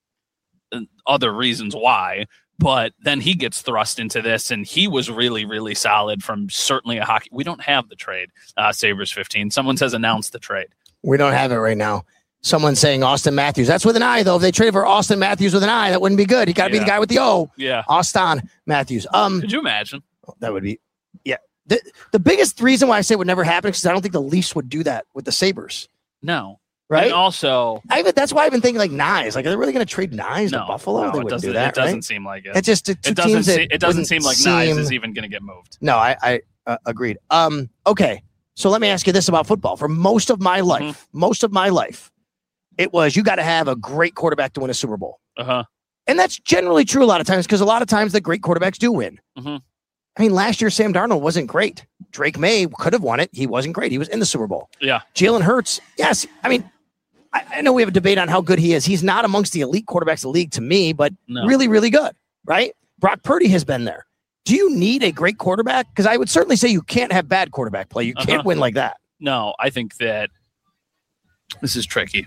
Other reasons why, but then he gets thrust into this, and he was really, really solid from certainly a hockey. We don't have the trade, uh, Sabres fifteen. Someone says announce the trade. We don't have it right now. Someone's saying Austin Matthews. That's with an I, though. If they traded for Austin Matthews with an I, that wouldn't be good. He got to be Yeah. the guy with the O. Yeah. Austin Matthews. Um, Could you imagine? That would be, yeah. The, the biggest reason why I say it would never happen is because I don't think the Leafs would do that with the Sabres. No. Right? And also, I even, that's why I've been thinking like Nyes. Like, are they really going to trade Nyes no, to Buffalo? no, they it wouldn't doesn't, do that, it doesn't right? seem like it. It's just two it doesn't, teams se- that it doesn't wouldn't seem like seem- Knives is even going to get moved. No, I, I uh, agreed. Um, okay, so let me ask you this about football. For most of my life, Mm-hmm. most of my life, it was you got to have a great quarterback to win a Super Bowl. Uh-huh. And that's generally true a lot of times because a lot of times the great quarterbacks do win. Mm-hmm. I mean, last year, Sam Darnold wasn't great. Drake May could have won it. He wasn't great. He was in the Super Bowl. Yeah. Jalen Hurts, yes. I mean, I, I know we have a debate on how good he is. He's not amongst the elite quarterbacks of the league to me, but No. really, really good, right? Brock Purdy has been there. Do you need a great quarterback? Because I would certainly say you can't have bad quarterback play. You can't Uh-huh. win like that. No, I think that this is tricky.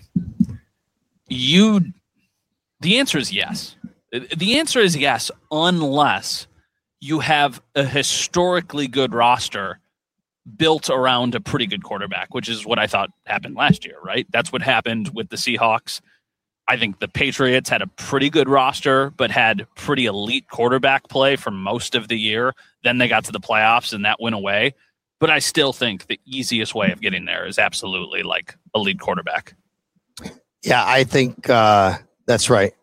You, the answer is yes. The answer is yes, unless you have a historically good roster built around a pretty good quarterback, which is what I thought happened last year, right? That's what happened with the Seahawks. I think the Patriots had a pretty good roster, but had pretty elite quarterback play for most of the year. Then they got to the playoffs and that went away. But I still think the easiest way of getting there is absolutely like elite quarterback. Yeah, I think uh, that's right.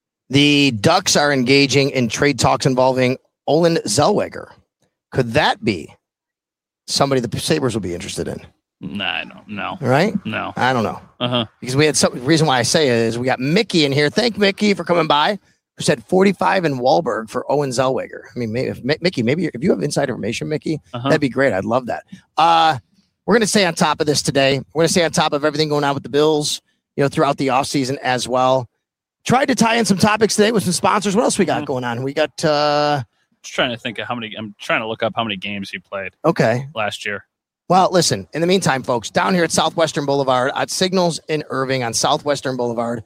The Ducks are engaging in trade talks involving Olin Zellweger. Could that be somebody the Sabres would be interested in? Nah, I don't know. Right? No. I don't know. Uh-huh. Because we had some reason why I say it is we got Mickey in here. Thank Mickey for coming by. Who said forty-five in Wahlberg for Owen Zellweger? I mean, maybe, if, Mickey, maybe if you have inside information, Mickey, Uh-huh. that'd be great. I'd love that. Uh, we're going to stay on top of this today. We're going to stay on top of everything going on with the Bills, you know, throughout the offseason as well. Tried to tie in some topics today with some sponsors. What else we got Mm-hmm. going on? We got uh, Just trying to think of how many. I'm trying to look up how many games he played okay. last year. Well, listen, in the meantime, folks, down here at Southwestern Boulevard, at Signals in Irving on Southwestern Boulevard,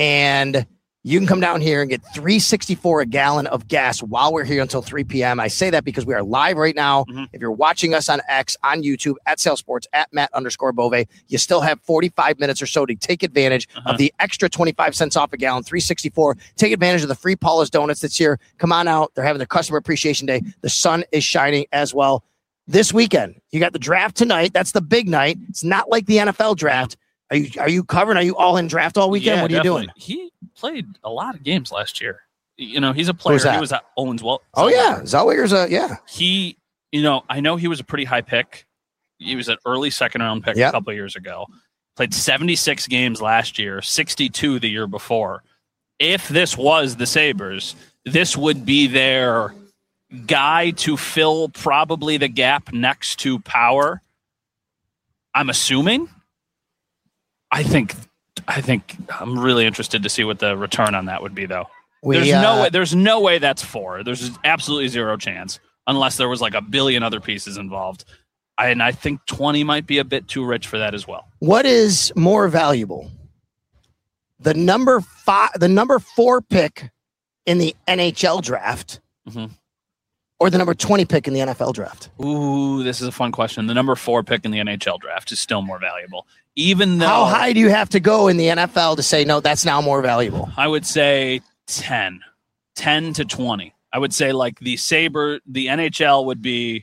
and you can come down here and get three sixty-four a gallon of gas while we're here until three p.m. I say that because we are live right now. Mm-hmm. If you're watching us on X, on YouTube, at Sales Sports, at Matt underscore Bove, you still have forty-five minutes or so to take advantage Uh-huh. of the extra twenty-five cents off a gallon, three sixty-four. Take advantage of the free Paula's Donuts that's here. Come on out. They're having their Customer Appreciation Day. The sun is shining as well. This weekend, you got the draft tonight. That's the big night. It's not like the N F L draft. Are you are you covering? Are you all in draft all weekend? Yeah, what are you definitely. doing? He played a lot of games last year. You know, he's a player. Who's that? He was at Owens. Well, Oh yeah, Zellweger's a yeah. he, you know, I know he was a pretty high pick. He was an early second round pick Yep. a couple of years ago. Played seventy-six games last year, sixty-two the year before. If this was the Sabres, this would be their guy to fill probably the gap next to Power I'm assuming. I think I think I'm really interested to see what the return on that would be, though. We, there's uh, no way. There's no way that's four. There's absolutely zero chance unless there was like a billion other pieces involved. I, and I think twenty might be a bit too rich for that as well. What is more valuable? The number five, the number four pick in the N H L draft, mm-hmm. or the number twenty pick in the N F L draft? Ooh, this is a fun question. The number four pick in the N H L draft is still more valuable. Even though, how high do you have to go in the N F L to say, no, that's now more valuable? I would say ten, ten to twenty. I would say like the Sabre, the N H L would be,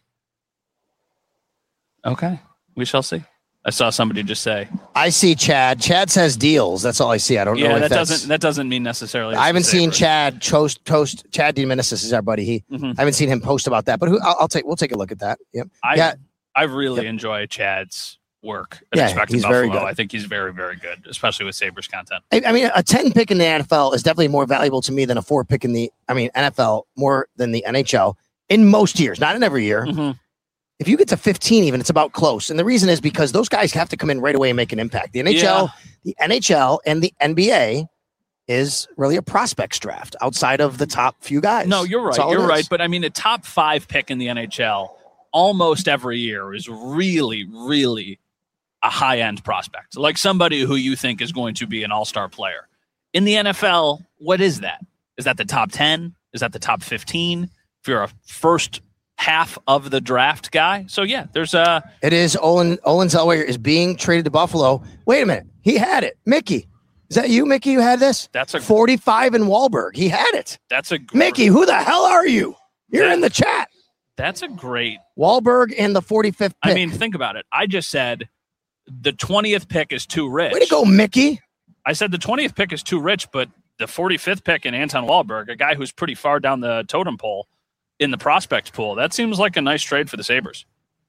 okay, we shall see. I saw somebody just say, I see Chad. Chad says deals. That's all I see. I don't yeah, know. Yeah, if that that's, doesn't, that doesn't mean necessarily. I haven't seen Chad toast, toast. Chad DeMenesis is our buddy. He, mm-hmm. I haven't seen him post about that, but who, I'll, I'll take, we'll take a look at that. Yep. I, yeah. I really yep. enjoy Chad's work at yeah, Expected he's Buffalo. very good. I think he's very, very good, especially with Sabres content. I, I mean, a ten pick in the N F L is definitely more valuable to me than a four pick in the, I mean, N F L more than the N H L in most years, not in every year. Mm-hmm. If you get to fifteen, even, it's about close. And the reason is because those guys have to come in right away and make an impact. The N H L, yeah. the N H L and the N B A is really a prospects draft outside of the top few guys. No, you're right. You're right. But I mean, a top five pick in the N H L almost every year is really, really a high-end prospect, like somebody who you think is going to be an all-star player. In the N F L, what is that? Is that the top ten? Is that the top fifteen? If you're a first half of the draft guy. So, yeah, there's a... It is. Olin, Olin Zellweger is being traded to Buffalo. Wait a minute. He had it. Mickey. Is that you, Mickey, who had this? That's a... forty-five in Wahlberg. He had it. That's a... Mickey, who the hell are you? You're that, in the chat. That's a great... Wahlberg in the forty-fifth pick. I mean, think about it. I just said the twentieth pick is too rich. Way to go, Mickey. I said the twentieth pick is too rich, but the forty-fifth pick in Anton Wahlberg, a guy who's pretty far down the totem pole in the prospect pool, that seems like a nice trade for the Sabres.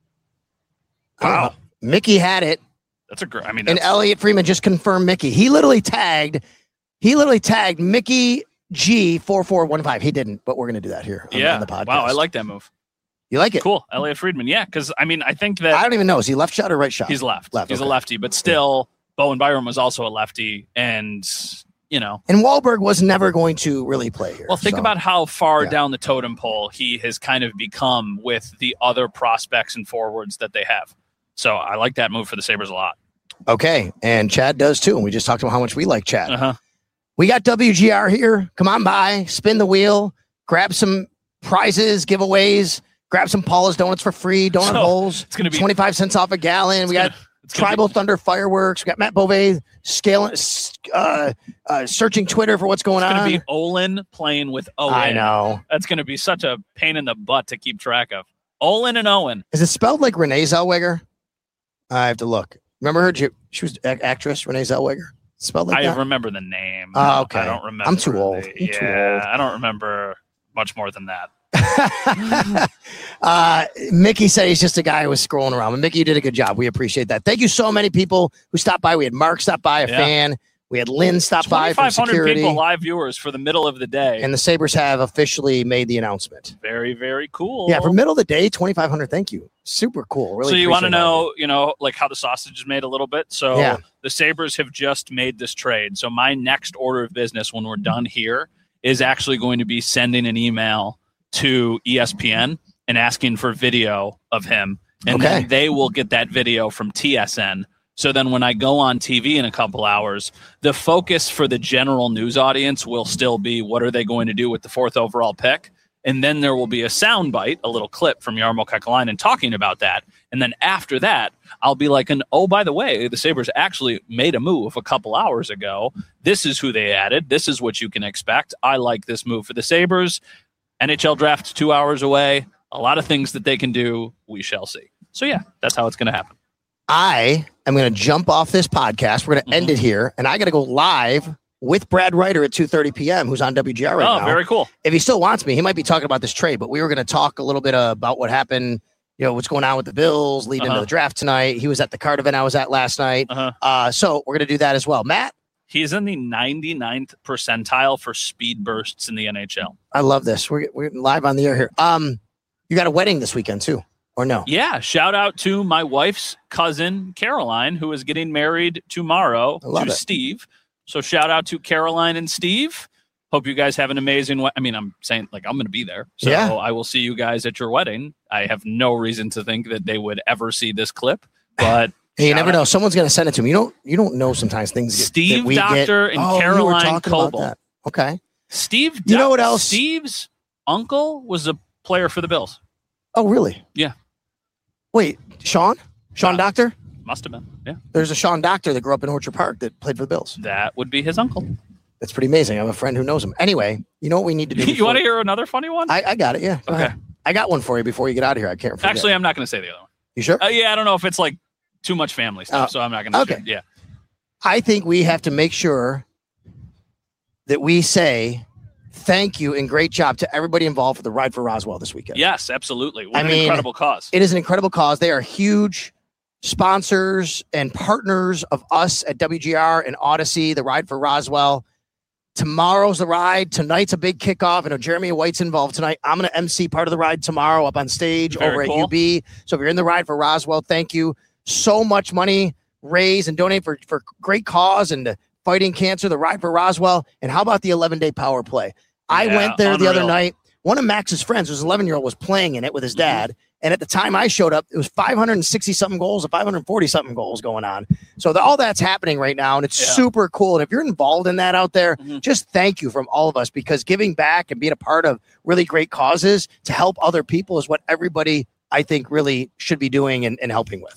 Wow. Uh, Mickey had it. That's a great, I mean, and Elliot Freeman just confirmed Mickey. He literally tagged, he literally tagged Mickey G four four one five. He didn't, but we're going to do that here on, yeah. on the podcast. Wow. I like that move. You like it? Cool. Elliot Friedman. Yeah. Cause I mean, I think that I don't even know. Is he left shot or right shot? He's left. Left. He's okay. a lefty, but still Bowen Byram was also a lefty. And, you know, and Wahlberg was never going to really play here. Well, think so. about how far yeah. down the totem pole he has kind of become with the other prospects and forwards that they have. So I like that move for the Sabres a lot. Okay. And Chad does too. And we just talked about how much we like Chad. Uh-huh. We got W G R here. Come on by, spin the wheel, grab some prizes, giveaways, grab some Paula's Donuts for free, donut so holes. It's going to be twenty-five cents off a gallon. We got gonna, Tribal be, Thunder fireworks. We got Matt Bove scaling, uh, uh, searching Twitter for what's going it's on. It's going to be Olin playing with Owen. I know. That's going to be such a pain in the butt to keep track of. Olin and Owen. Is it spelled like Renee Zellweger? I have to look. Remember her? She was an actress, Renee Zellweger. Spelled like I that? remember the name. Oh, okay. I don't remember. I'm too old. The, I'm yeah, too old. I don't remember much more than that. uh, Mickey said he's just a guy who was scrolling around. But Mickey, you did a good job. We appreciate that. Thank you so many people who stopped by. We had Mark stop by, a yeah. fan. We had Lynn stop by from security. people live viewers for the middle of the day. And the Sabres have officially made the announcement. Very, very cool. Yeah, for middle of the day, twenty-five hundred. Thank you. Super cool. Really. So you want to that. know, you know, like how the sausage is made a little bit. So yeah. the Sabres have just made this trade. So my next order of business when we're done here is actually going to be sending an email to E S P N and asking for video of him. And okay. then they will get that video from T S N. So then when I go on T V in a couple hours, the focus for the general news audience will still be what are they going to do with the fourth overall pick? And then there will be a soundbite, a little clip from Jarmo Kekalainen talking about that. And then after that, I'll be like, an, oh, by the way, the Sabres actually made a move a couple hours ago. This is who they added. This is what you can expect. I like this move for the Sabres. N H L draft two hours away. A lot of things that they can do. We shall see. So, yeah, that's how it's going to happen. I am going to jump off this podcast. We're going to mm-hmm. end it here. And I got to go live with Brad Ryder at two thirty p.m., who's on W G R right oh, now. Oh, very cool. If he still wants me, he might be talking about this trade. But we were going to talk a little bit uh, about what happened, you know, what's going on with the Bills leading uh-huh. into the draft tonight. He was at the card event I was at last night. Uh-huh. Uh, so we're going to do that as well. Matt? He's in the ninety-ninth percentile for speed bursts in the N H L. I love this. We're, we're live on the air here. Um, you got a wedding this weekend, too. or no? Yeah. Shout out to my wife's cousin, Caroline, who is getting married tomorrow to it. Steve. So shout out to Caroline and Steve. Hope you guys have an amazing we- I mean, I'm saying like I'm going to be there. So Yeah. I will see you guys at your wedding. I have no reason to think that they would ever see this clip, but Hey, you shout never out- know. Someone's going to send it to me. You don't. You don't know sometimes things. get- Steve that we Doctor get. and Oh, you were Caroline talking about Coble. that. Okay. Steve, You know Doc- what else? Steve's uncle was a player for the Bills. Oh, really? Yeah. Wait, Sean? Sean Doctor? Must have been. Yeah. There's a Sean Doctor that grew up in Orchard Park that played for the Bills. That would be his uncle. That's pretty amazing. I have a friend who knows him. Anyway, you know what we need to do? You want to hear another funny one? I, I got it. Yeah. Go Okay. ahead. I got one for you before you get out of here. I can't forget. Actually, I'm not going to say the other one. You sure? Uh, yeah, I don't know if it's like too much family stuff, Oh, so I'm not going to. okay. Yeah. I think we have to make sure that we say thank you and great job to everybody involved for the Ride for Roswell this weekend. Yes, absolutely. What I an mean, incredible cause. It is an incredible cause. They are huge sponsors and partners of us at W G R and Odyssey, the Ride for Roswell. Tomorrow's the ride. Tonight's a big kickoff. I know Jeremy White's involved tonight. I'm going to M C part of the ride tomorrow up on stage Very over cool. at U B. So if you're in the Ride for Roswell, thank you. So much money raised and donate for, for great cause and uh, fighting cancer, the Ride for Roswell. And how about the eleven-day power play? I Yeah, went there the other unreal. night. One of Max's friends, who's eleven-year-old, was playing in it with his dad. And at the time I showed up, it was five hundred sixty-something goals or five hundred forty-something goals going on. So the, all that's happening right now, and it's Yeah. super cool. And if you're involved in that out there, Mhm. just thank you from all of us, because giving back and being a part of really great causes to help other people is what everybody, I think, really should be doing and, and helping with.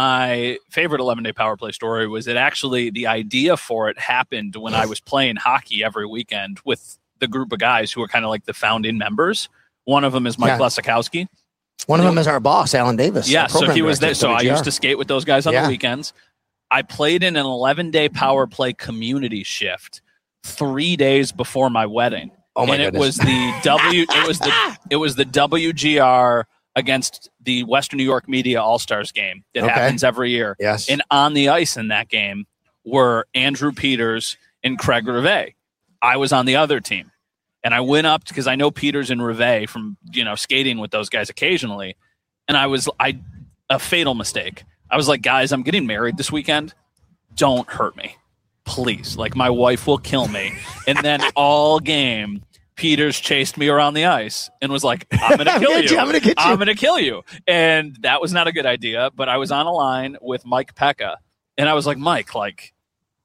My favorite eleven-day power play story was that actually the idea for it happened when I was playing hockey every weekend with the group of guys who are kind of like the founding members. One of them is Mike Yeah. Lesikowski. One of them is our boss, Alan Davis. Yeah, our so program he was director there. at So I W G R. used to skate with those guys on Yeah. the weekends. I played in an eleven-day power play community shift three days before my wedding. Oh my and goodness. it was the W. It was the it was the W G R against the Western New York Media All Stars game. It Okay. happens every year. Yes. And on the ice in that game were Andrew Peters and Craig Rivet. I was on the other team. And I went up because I know Peters and Rivet from, you know, skating with those guys occasionally. And I was I a fatal mistake. I was like, guys, I'm getting married this weekend. Don't hurt me. Please. Like, my wife will kill me. And then all game, Peters chased me around the ice and was like, I'm going to kill Get you. you, I'm gonna get you. I'm going to kill you. And that was not a good idea. But I was on a line with Mike Pekka. And I was like, Mike, like,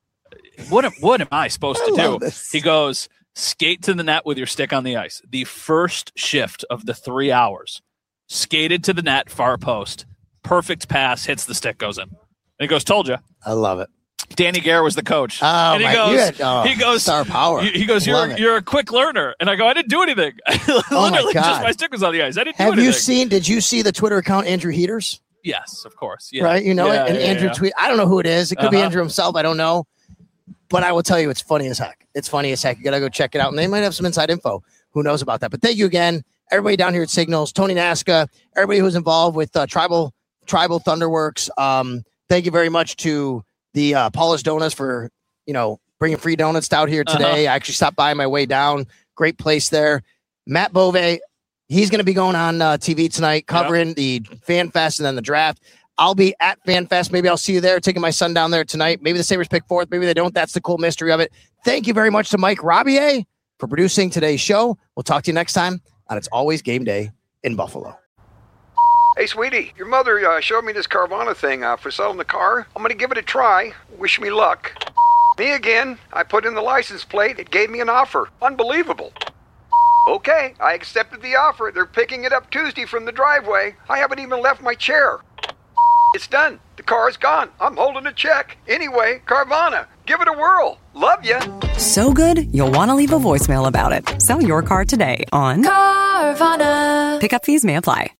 what, am- what am I supposed to I love do? this. He goes, skate to the net with your stick on the ice. The first shift of the three hours, skated to the net, far post, perfect pass, hits the stick, goes in. And he goes, told you. I love it. Danny Gare was the coach. Oh, and he my- goes, you had- oh, he goes, star power. He, he goes, Love you're it. you're a quick learner. And I go, I didn't do anything. Oh, my Literally, just God. my stick was on the ice. I didn't do Have anything. you seen, did you see the Twitter account Andrew Heaters? Yes, of course. Yeah. Right? You know Yeah, it? And yeah, Andrew yeah. tweet. I don't know who it is. It could be Uh-huh. Andrew himself. I don't know. But I will tell you, it's funny as heck. It's funny as heck. You got to go check it out. And they might have some inside info. Who knows about that? But thank you again, everybody down here at Signals, Tony Nasca, everybody who's involved with uh, Tribal Tribal Thunderworks. Um, thank you very much to the uh, Paula's Donuts for, you know, bringing free donuts out here today. Uh-huh. I actually stopped by on my way down. Great place there. Matt Bove, he's going to be going on uh, T V tonight, covering the Fan Fest and then the draft. I'll be at Fan Fest. Maybe I'll see you there, taking my son down there tonight. Maybe the Sabres pick fourth. Maybe they don't. That's the cool mystery of it. Thank you very much to Mike Robier for producing today's show. We'll talk to you next time on It's Always Game Day in Buffalo. Hey, sweetie, your mother uh, showed me this Carvana thing uh, for selling the car. I'm going to give it a try. Wish me luck. Me again. I put in the license plate. It gave me an offer. Unbelievable. Okay, I accepted the offer. They're picking it up Tuesday from the driveway. I haven't even left my chair. It's done. The car's gone. I'm holding a check. Anyway, Carvana, give it a whirl. Love ya. So good, you'll want to leave a voicemail about it. Sell your car today on Carvana. Pickup fees may apply.